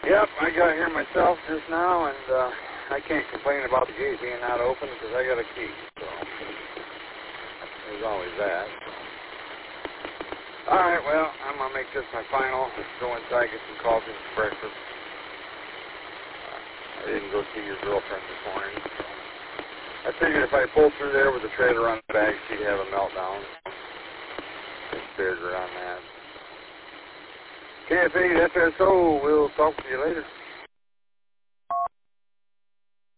Yep, I got here myself just now, and I can't complain about the gate being not open because I got a key, so there's always that. All right, well, I'm going to make this my final. Go inside, get some coffee and some breakfast. I didn't go see your girlfriend this morning. I figured if I pulled through there with the trailer on the back, she'd have a meltdown. I spared her on that. KF8 FSO, we'll talk to you later.